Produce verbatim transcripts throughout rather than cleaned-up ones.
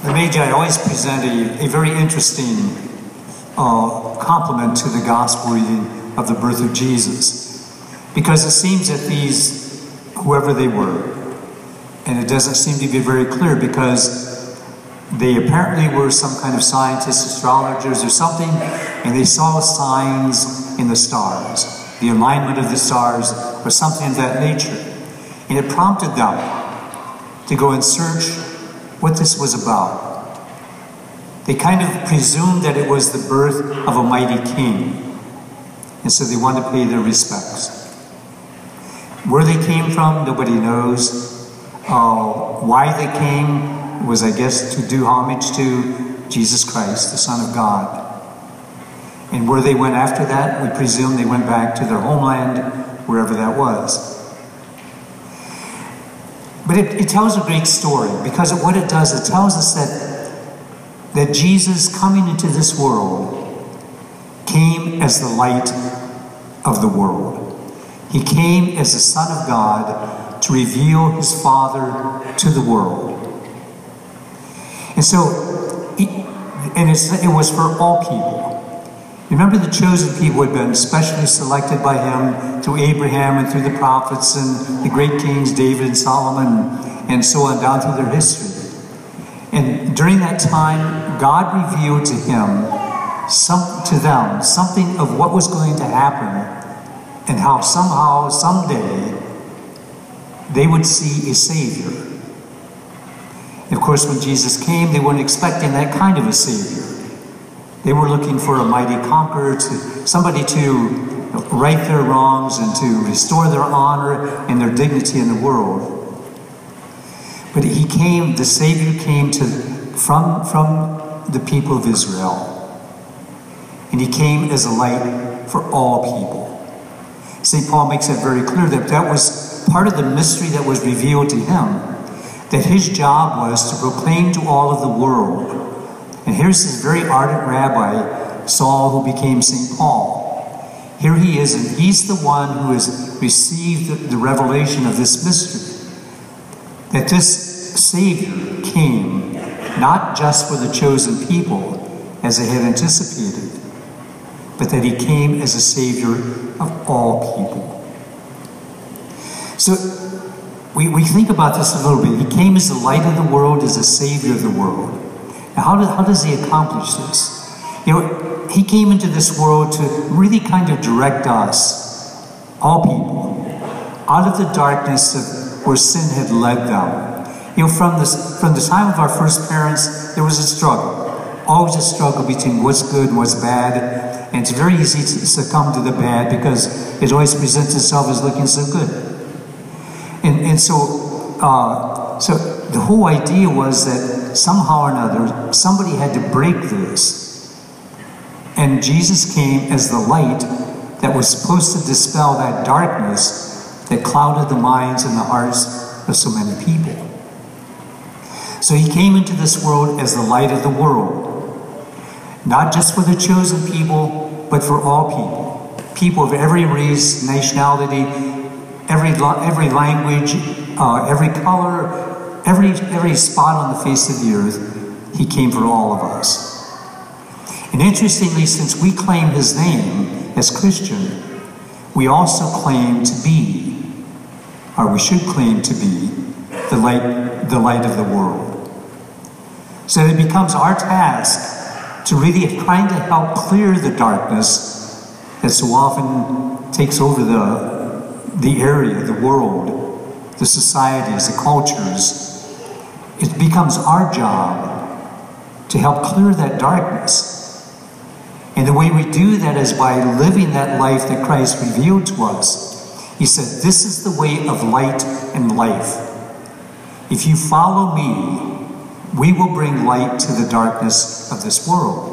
The Magi always present a, a very interesting uh, compliment to the gospel reading of the birth of Jesus, because it seems that these, whoever they were, and it doesn't seem to be very clear because they apparently were some kind of scientists, astrologers or something, and they saw signs in the stars, the alignment of the stars or something of that nature. And it prompted them to go and search what this was about. They kind of presumed that it was the birth of a mighty king, and so they wanted to pay their respects. Where they came from, nobody knows. Uh, why they came was, I guess, to do homage to Jesus Christ, the Son of God. And where they went after that, we presume they went back to their homeland, wherever that was. But it, it tells a great story, because what it does, it tells us that, that Jesus coming into this world came as the light of the world. He came as the Son of God to reveal his Father to the world. And so, he, and it's, it was for all people. Remember, the chosen people had been specially selected by him through Abraham and through the prophets and the great kings, David and Solomon, and so on down through their history. And during that time, God revealed to him, some, to them, something of what was going to happen and how somehow, someday, they would see a Savior. And of course, when Jesus came, they weren't expecting that kind of a Savior. They were looking for a mighty conqueror, to somebody to right their wrongs and to restore their honor and their dignity in the world. But he came, the Savior came to from, from the people of Israel. And he came as a light for all people. Saint Paul makes it very clear that that was part of the mystery that was revealed to him, that his job was to proclaim to all of the world. And here's this very ardent rabbi, Saul, who became Saint Paul. Here he is, and he's the one who has received the, the revelation of this mystery, that this Savior came not just for the chosen people, as they had anticipated, but that he came as a Savior of all people. So we, we think about this a little bit. He came as the light of the world, as a Savior of the world. Now, how, do, how does he accomplish this? You know, he came into this world to really kind of direct us, all people, out of the darkness of where sin had led them. You know, from, this, from the time of our first parents, there was a struggle. Always a struggle between what's good and what's bad. And it's very easy to succumb to the bad because it always presents itself as looking so good. And, and so, uh, so the whole idea was that somehow or another, somebody had to break this. And Jesus came as the light that was supposed to dispel that darkness that clouded the minds and the hearts of so many people. So he came into this world as the light of the world. Not just for the chosen people, but for all people. People of every race, nationality, every, every language, uh, every color, every, every spot on the face of the earth. He came for all of us. And interestingly, since we claim his name as Christian, we also claim to be, or we should claim to be, the light, the light of the world. So it becomes our task to really trying to help clear the darkness that so often takes over the, the area, the world, the societies, the cultures. It becomes our job to help clear that darkness. And the way we do that is by living that life that Christ revealed to us. He said, this is the way of light and life. If you follow me, we will bring light to the darkness of this world.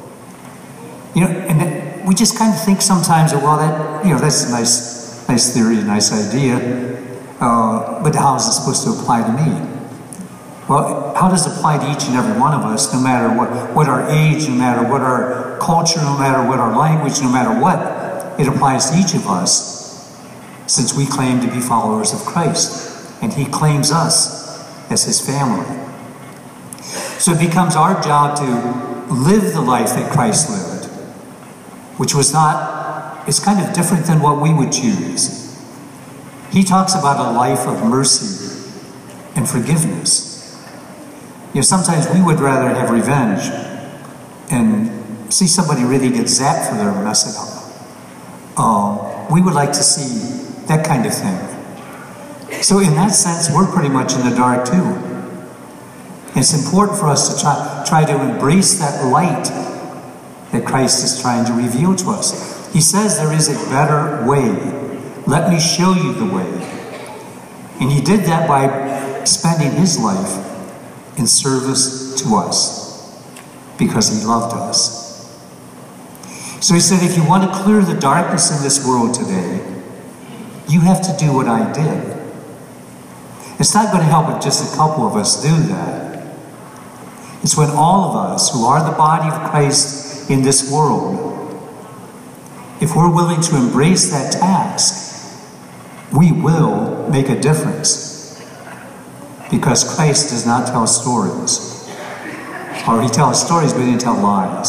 You know, and we just kind of think sometimes that, well, that, you know, that's a nice, nice theory, a nice idea, uh, but how is it supposed to apply to me? Well, how does it apply to each and every one of us, no matter what, what our age, no matter what our culture, no matter what our language, no matter what, it applies to each of us, since we claim to be followers of Christ, and he claims us as his family. So it becomes our job to live the life that Christ lived, which was not, it's kind of different than what we would choose. He talks about a life of mercy and forgiveness. You know, sometimes we would rather have revenge and see somebody really get zapped for their messing up. Um, we would like to see that kind of thing. So in that sense, we're pretty much in the dark too. It's important for us to try, try to embrace that light that Christ is trying to reveal to us. He says there is a better way. Let me show you the way. And he did that by spending his life in service to us because he loved us. So he said, if you want to clear the darkness in this world today, you have to do what I did. It's not going to help if just a couple of us do that. It's when all of us who are the body of Christ in this world, if we're willing to embrace that task, we will make a difference. Because Christ does not tell stories. Or he tells stories, but he didn't tell lies.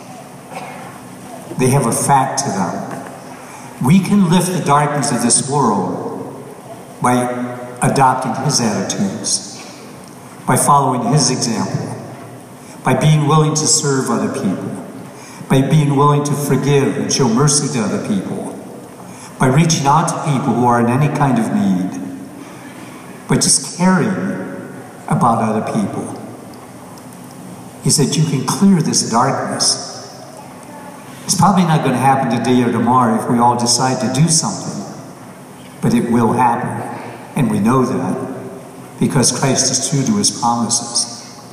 They have a fact to them. We can lift the darkness of this world by adopting his attitudes, by following his example, by being willing to serve other people, by being willing to forgive and show mercy to other people, by reaching out to people who are in any kind of need, by just caring about other people. He said, you can clear this darkness. It's probably not going to happen today or tomorrow if we all decide to do something, but it will happen, and we know that because Christ is true to his promises.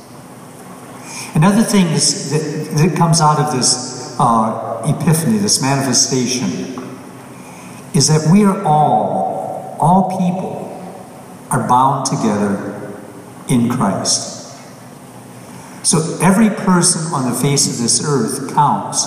Another thing this, that, that comes out of this uh, epiphany, this manifestation, is that we are all, all people, are bound together in Christ. So every person on the face of this earth counts.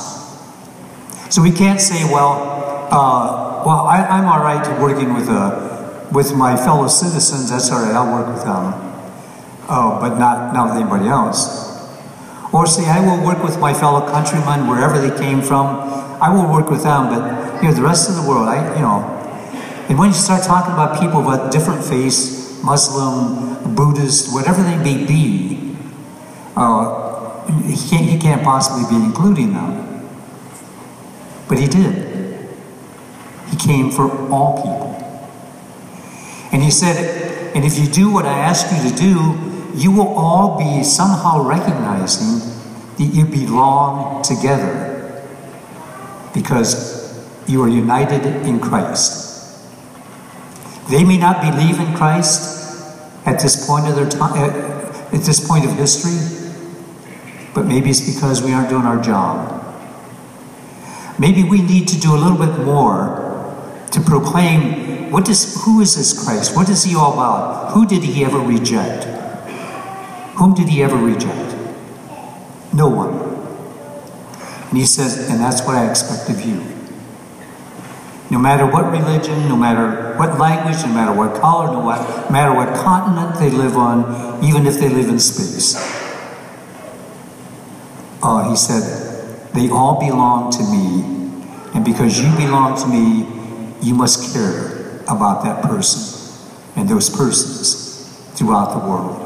So we can't say, well, uh, well, I, I'm all right working with uh, with my fellow citizens. That's all right. I'll work with them, uh, but not not with anybody else. Or say, I will work with my fellow countrymen wherever they came from. I will work with them, but you know, the rest of the world, I, you know. And when you start talking about people with different faiths, Muslim, Buddhist, whatever they may be, uh, he, can't, he can't possibly be including them. But he did. He came for all people. And he said, and if you do what I ask you to do, you will all be somehow recognizing that you belong together because you are united in Christ. They may not believe in Christ at this point of their time, at, at this point of history, but maybe it's because we aren't doing our job. Maybe we need to do a little bit more to proclaim, what does, who is this Christ? What is he all about? Who did he ever reject? Whom did he ever reject? No one. And he says, and that's what I expect of you. No matter what religion, no matter what language, no matter what color, no matter what continent they live on, even if they live in space. Uh, he said, they all belong to me, and because you belong to me, you must care about that person and those persons throughout the world.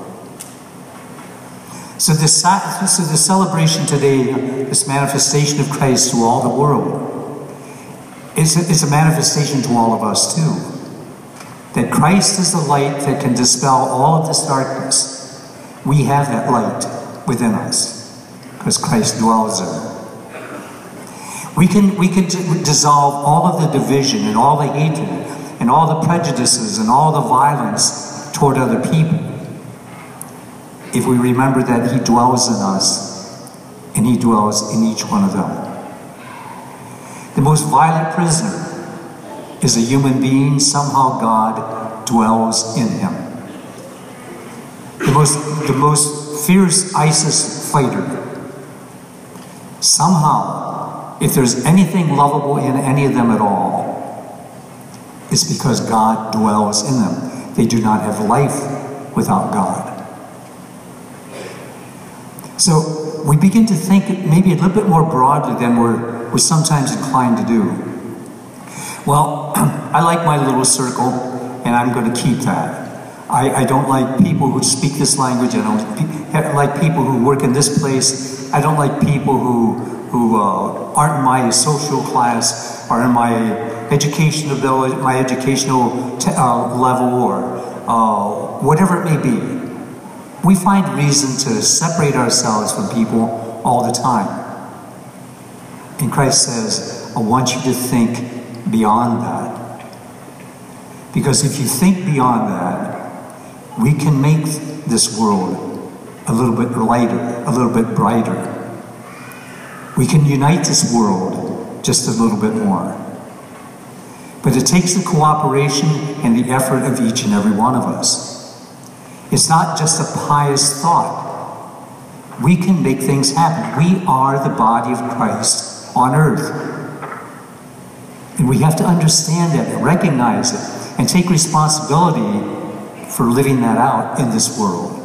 So this, so the celebration today, this manifestation of Christ to all the world, is a, is a manifestation to all of us too. That Christ is the light that can dispel all of this darkness. We have that light within us because Christ dwells there. We can, we can dissolve all of the division and all the hatred and all the prejudices and all the violence toward other people if we remember that he dwells in us and he dwells in each one of them. The most violent prisoner is a human being. Somehow God dwells in him. The most, the most fierce ISIS fighter, somehow, if there's anything lovable in any of them at all, it's because God dwells in them. They do not have life without God. So we begin to think maybe a little bit more broadly than we're, we're sometimes inclined to do. Well, I like my little circle, and I'm going to keep that. I, I don't like people who speak this language. I don't like people who work in this place. I don't like people who, who uh, aren't in my social class, or in my educational ability, my educational t uh, level, or uh, whatever it may be. We find reason to separate ourselves from people all the time. And Christ says, I want you to think beyond that. Because if you think beyond that, we can make this world a little bit lighter, a little bit brighter. We can unite this world just a little bit more. But it takes the cooperation and the effort of each and every one of us. It's not just a pious thought. We can make things happen. We are the body of Christ on earth. And we have to understand that and recognize it and take responsibility for living that out in this world.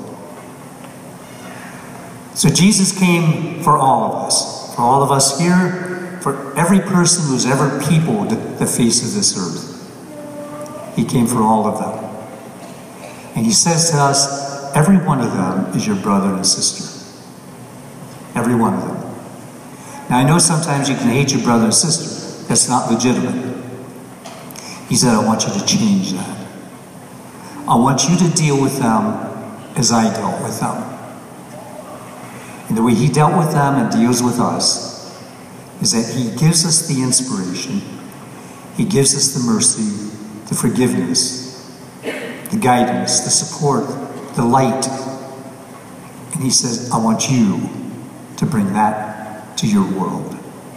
So Jesus came for all of us. For all of us here, for every person who's ever peopled the face of this earth. He came for all of them. And he says to us, every one of them is your brother and sister. Every one of them. Now I know sometimes you can hate your brother and sister. That's not legitimate. He said, I want you to change that. I want you to deal with them as I dealt with them. And the way he dealt with them and deals with us is that he gives us the inspiration, he gives us the mercy, the forgiveness, the guidance, the support, the light. And he says, I want you to bring that to your world.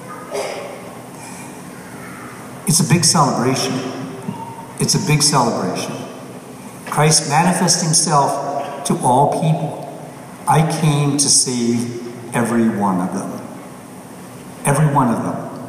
It's a big celebration. It's a big celebration. Christ manifests himself to all people. I came to save every one of them. Every one of them.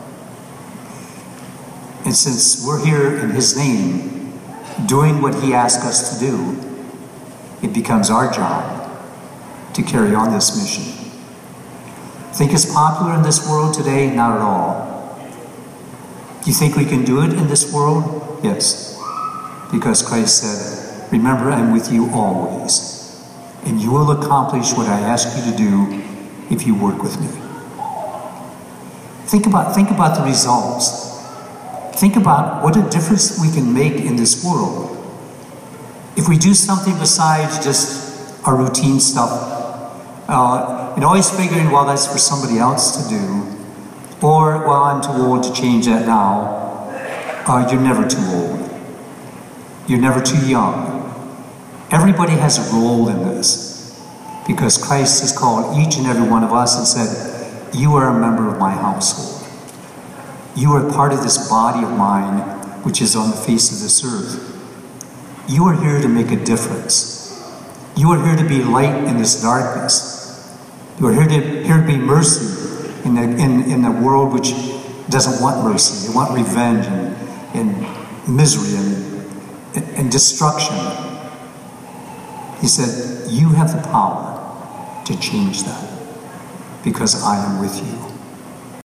And since we're here in his name, doing what he asked us to do, it becomes our job to carry on this mission. Think it's popular in this world today? Not at all. Do you think we can do it in this world? Yes. Because Christ said, remember, I'm with you always, and you will accomplish what I ask you to do if you work with me. Think about, think about the results. Think about what a difference we can make in this world if we do something besides just our routine stuff. Uh, and always figuring, well, that's for somebody else to do. Or, well, I'm too old to change that now. Uh, you're never too old. You're never too young. Everybody has a role in this, because Christ has called each and every one of us and said, you are a member of my household. You are part of this body of mine, which is on the face of this earth. You are here to make a difference. You are here to be light in this darkness. You are here to, here to be mercy in the, in, in a world which doesn't want mercy. They want revenge and, and misery and, and destruction. He said, you have the power to change that, because I am with you.